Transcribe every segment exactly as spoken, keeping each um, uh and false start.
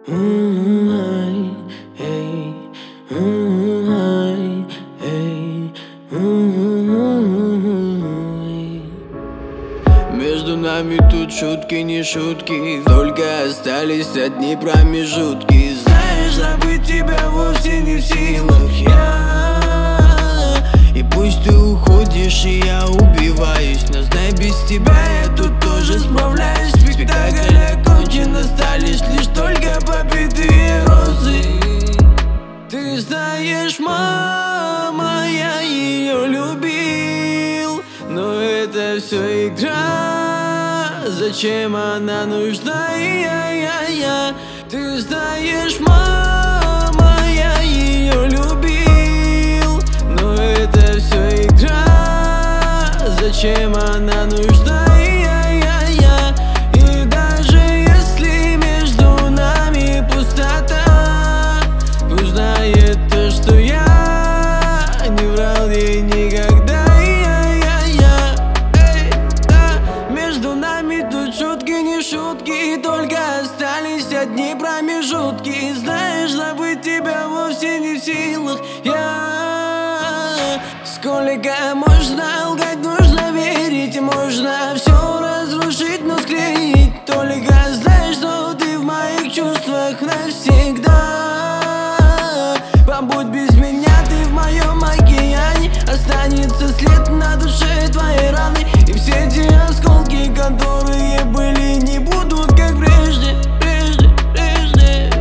Между нами тут шутки, не шутки, только остались одни промежутки. Знаешь, забыть тебя вовсе не в силах я. И пусть ты уходишь, и я убиваюсь, но знай, без тебя я тут тоже справляюсь. Спектакль окончен, остались лишь только побитые розы. Ты знаешь, мама, я ее любил, но это все игра. Зачем она нужна? Я-я-я. Ты знаешь, мама, я ее любил, но это все игра. Зачем она нужна? Я-я-я. И даже если между нами пустота, пусть знает то, что я не врал ей никогда. Тут шутки, не шутки, только остались одни промежутки. Знаешь, забыть тебя вовсе не в силах я. Сколько можно лгать, нужно верить, можно все разрушить, но склеить. Только знай, что ты в моих чувствах навсегда. Побудь без меня, ты в моем океане. Останется след на душе твоей раны, и все те осколки, которые были, не будут как прежде, прежде, прежде.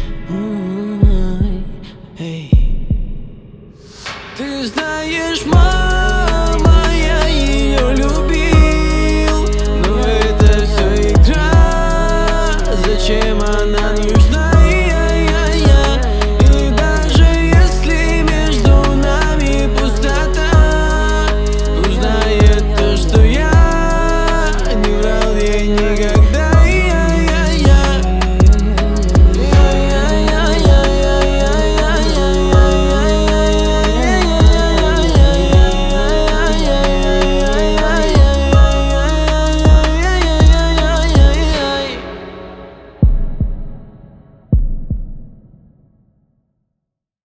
Ты знаешь, мама.